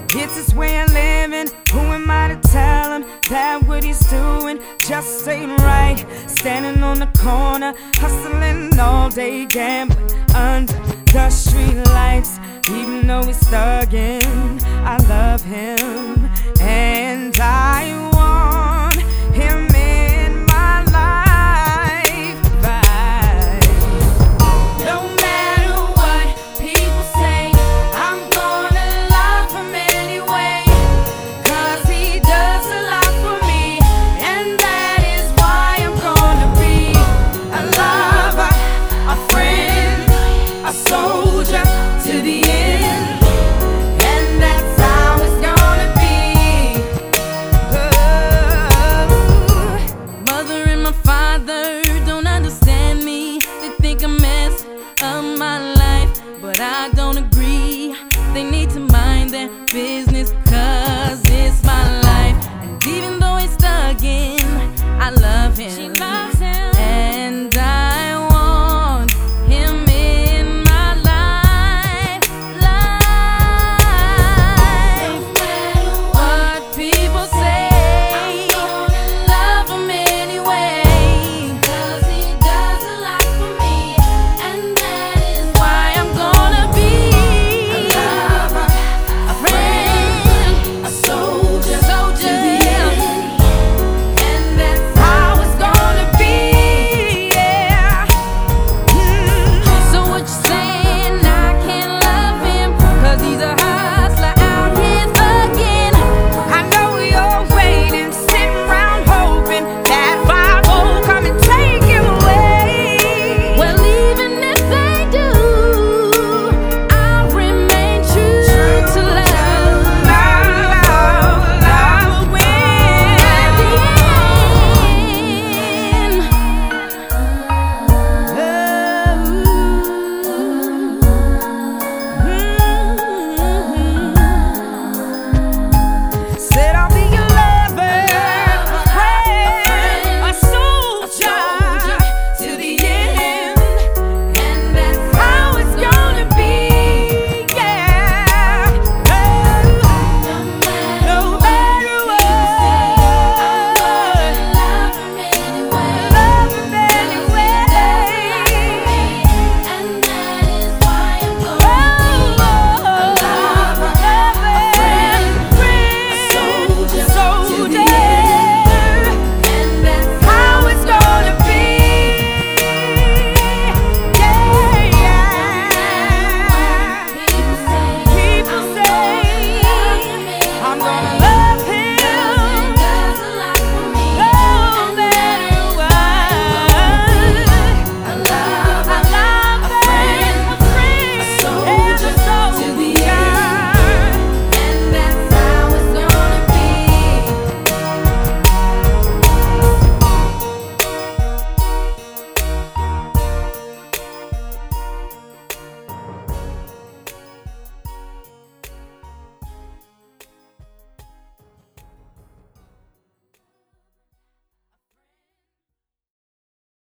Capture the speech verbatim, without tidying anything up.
It's his way of living. Who am I to tell him that what he's doing just ain't right? Standing on the corner, hustling all day, gambling under the street lights. Even though he's thuggin', I love him and I want him in my life. Right. No matter what people say, I'm gonna love him anyway, 'cause he does a lot for me, and that is why I'm gonna be a lover, a friend, a soldier to the end. And that's how it's gonna be. Oh. Mother and my father don't understand me. They think a mess of my life, but I don't agree. They need to mind their business, 'cause it's my life. And even though he's stuck in, I love him. She loves